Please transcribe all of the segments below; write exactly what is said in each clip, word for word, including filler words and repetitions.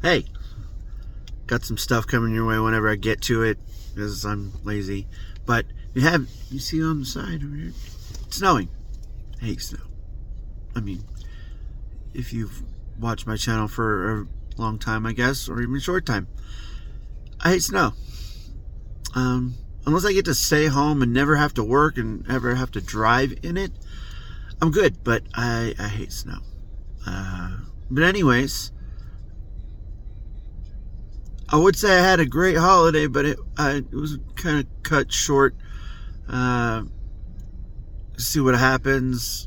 hey, got some stuff coming your way whenever I get to it, because I'm lazy. But you have, you see on the side over here, it's snowing. I hate snow. I mean, if you've watched my channel for a long time, I guess, or even a short time, I hate snow. Um, unless I get to stay home and never have to work and ever have to drive in it, I'm good. But I, I hate snow. Uh, but anyways, I would say I had a great holiday, but it, I, it was kind of cut short. Uh, see what happens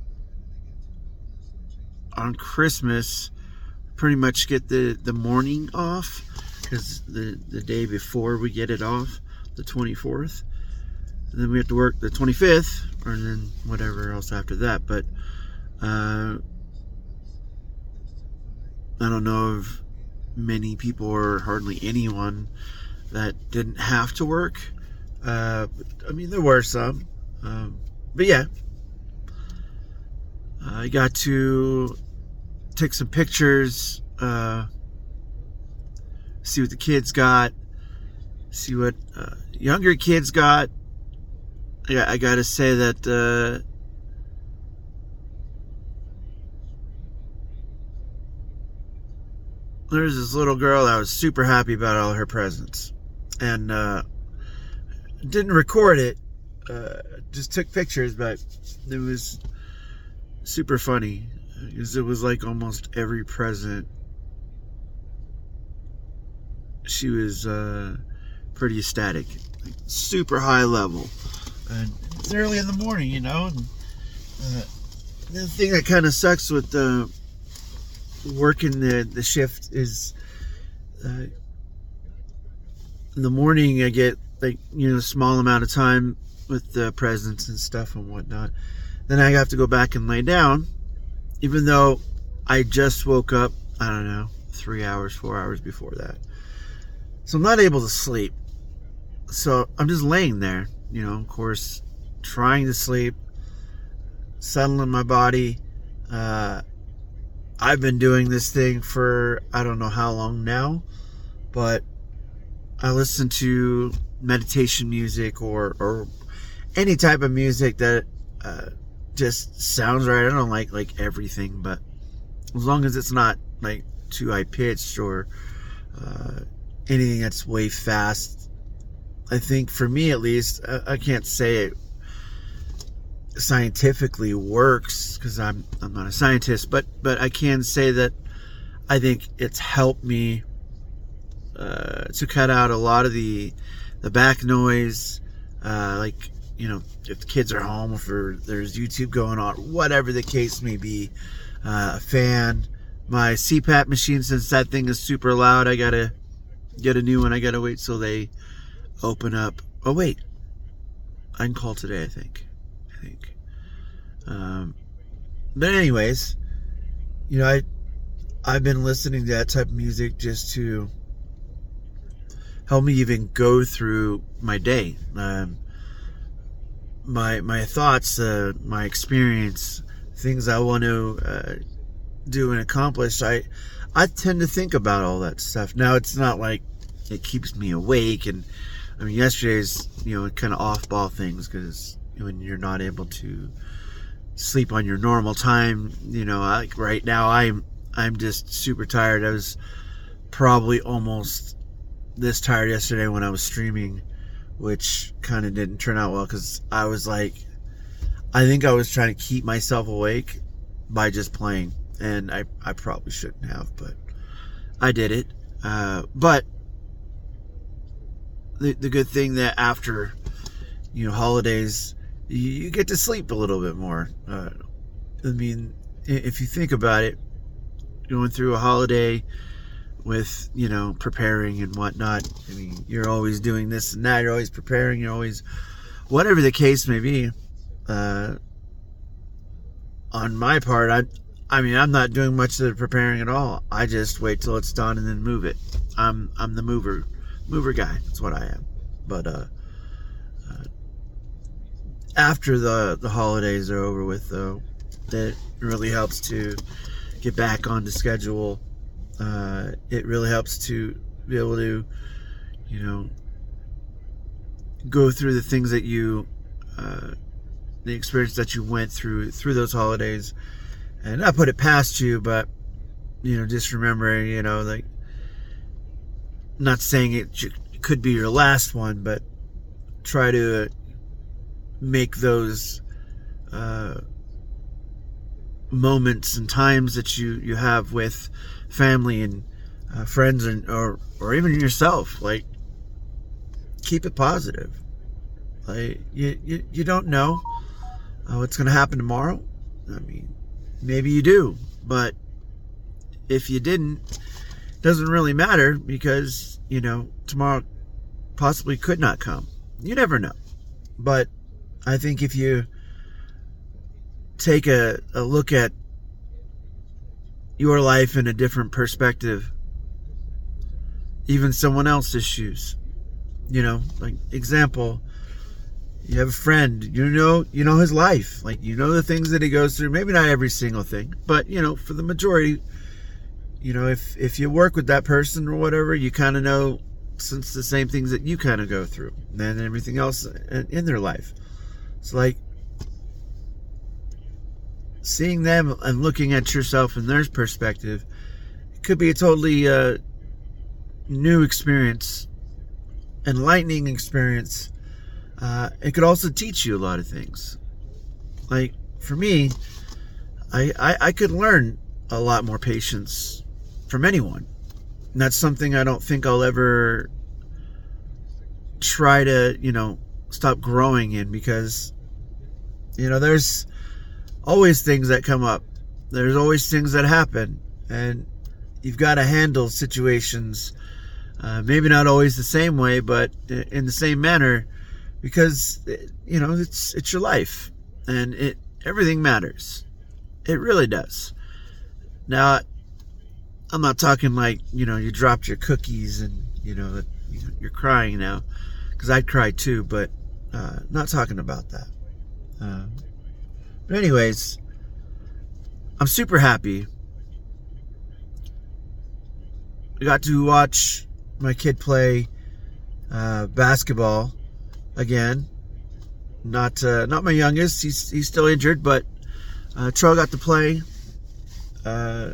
on Christmas. Pretty much get the, the morning off, because the, the day before we get it off, the twenty-fourth. And then we have to work the twenty-fifth, or then whatever else after that. But uh, I don't know of many people, or hardly anyone, that didn't have to work. Uh, I mean, there were some. Um, but yeah, I got to take some pictures, uh, see what the kids got, see what uh, younger kids got. I, I gotta say that uh, there's this little girl that was super happy about all her presents, and uh, didn't record it, uh, just took pictures, but it was super funny, because it was like almost every present she was uh, pretty ecstatic, like super high level. And it's early in the morning, you know. And uh, the thing that kind of sucks with uh, working the the shift is uh, in the morning I get, like, you know, a small amount of time with the presents and stuff and whatnot. Then I have to go back and lay down, even though I just woke up, I don't know, three hours, four hours before that. So I'm not able to sleep. So I'm just laying there, you know, of course, trying to sleep, settling my body. Uh, I've been doing this thing for I don't know how long now, but I listen to meditation music, or, or any type of music that uh, just sounds right. I don't like like everything, but as long as it's not like too high pitched, or uh, anything that's way fast. I think for me, at least, I, I can't say it scientifically works, because I'm I'm not a scientist, but but I can say that I think it's helped me uh, to cut out a lot of the the back noise, uh, like, you know, if the kids are home, if there's YouTube going on, whatever the case may be. Uh, a fan, my C PAP machine, since that thing is super loud, I gotta get a new one. I gotta wait till they open up. Oh wait, I can call today, I think. I think. Um, but anyways, you know, I I've been listening to that type of music just to help me even go through my day. Um, my my thoughts, uh, my experience, things I want to uh, do and accomplish. I I tend to think about all that stuff. Now, it's not like it keeps me awake, and I mean, yesterday's, you know, kind of off-ball things, because when you're not able to sleep on your normal time, you know, like right now, I'm I'm just super tired. I was probably almost this tired yesterday when I was streaming, which kind of didn't turn out well, because I was like, I think I was trying to keep myself awake by just playing, and I, I probably shouldn't have, but I did it. Uh, but the, the good thing that after, you know, holidays, you, you get to sleep a little bit more. Uh, I mean, if you think about it, going through a holiday with, you know, preparing and whatnot, I mean, you're always doing this and that, you're always preparing, you're always, whatever the case may be. Uh, on my part, I I mean, I'm not doing much of the preparing at all. I just wait till it's done and then move it. I'm I'm the mover mover guy. That's what I am. But uh, uh, after the the holidays are over with, though, that really helps to get back on the schedule. Uh, it really helps to be able to, you know, go through the things that you, uh, the experience that you went through through those holidays, and not put it past you, but you know, just remembering, you know, like, not saying it could be your last one, but try to make those uh, moments and times that you, you have with family and uh, friends, and or or even yourself, like, keep it positive. Like, you you, you don't know uh, what's going to happen tomorrow. I mean, maybe you do, but if you didn't, it doesn't really matter, because, you know, tomorrow possibly could not come. You never know. But I think if you take a, a look at your life in a different perspective, even someone else's shoes, you know, like, example, you have a friend, you know, you know his life, like, you know the things that he goes through, maybe not every single thing, but, you know, for the majority, you know, if, if you work with that person or whatever, you kind of know since the same things that you kind of go through, and everything else in, in their life. It's like seeing them and looking at yourself in their perspective. It could be a totally uh, new experience, enlightening experience. Uh, it could also teach you a lot of things. Like, for me, I, I, I could learn a lot more patience from anyone. And that's something I don't think I'll ever try to, you know, stop growing in, because, you know, there's always things that come up. There's always things that happen, and you've got to handle situations, uh, maybe not always the same way, but in the same manner, because, you know, it's it's your life, and it everything matters. It really does. Now, I'm not talking like, you know, you dropped your cookies and, you know, that you're crying now, because I'd cry too, but uh, not talking about that. Uh, but anyways, I'm super happy. I got to watch my kid play uh, basketball again. Not uh, not my youngest. He's he's still injured, but uh, Tro got to play. Uh,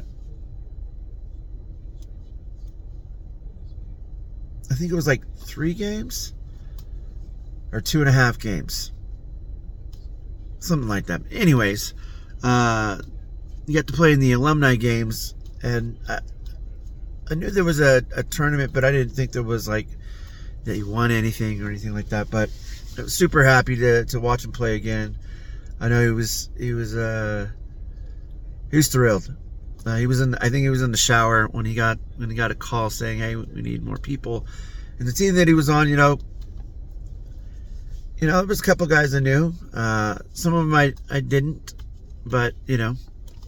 I think it was like three games or two and a half games, something like that. Anyways, uh, you got to play in the alumni games, and I, I knew there was a, a tournament, but I didn't think there was like that you won anything or anything like that. But I was super happy to, to watch him play again. I know he was he was uh, he was thrilled. Uh, he was in. I think he was in the shower when he got when he got a call saying, "Hey, we need more people." And the team that he was on, you know, you know, there was a couple guys I knew. Uh, some of them I I didn't, but you know,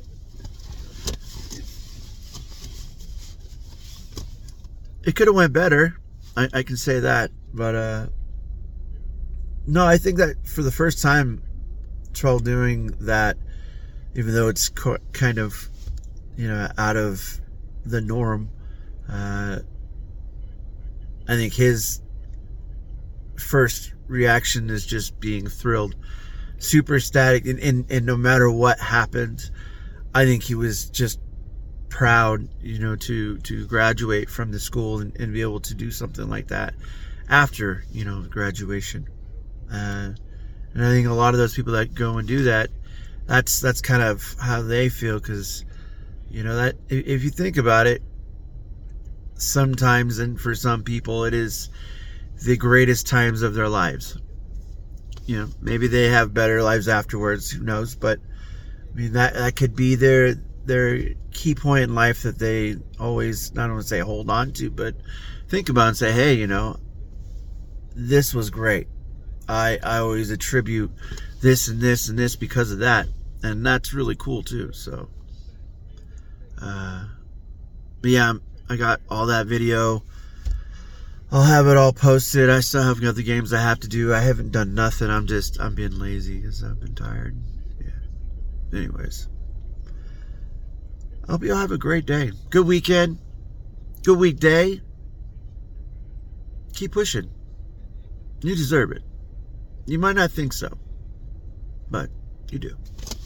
it could have went better. I, I can say that, but uh, no, I think that for the first time, Troll doing that, even though it's co- kind of, you know, out of the norm, uh, I think his first reaction is just being thrilled, super ecstatic, and, and, and no matter what happened, I think he was just proud, you know, to, to graduate from the school and, and be able to do something like that after, you know, graduation. Uh, and I think a lot of those people that go and do that, that's that's kind of how they feel, because, you know, that if you think about it, sometimes, and for some people, it is the greatest times of their lives. You know, maybe they have better lives afterwards, who knows, but I mean, that that could be their their key point in life that they always, not want to say hold on to, but think about and say, hey, you know, this was great. I I always attribute this and this and this because of that, and that's really cool too. So, uh, but yeah, I got all that video. I'll have it all posted. I still have got the games I have to do. I haven't done nothing. I'm just I'm being lazy because I've been tired. Yeah. Anyways, I hope you all have a great day. Good weekend. good weekday. Keep pushing. You deserve it. You might not think so, but you do.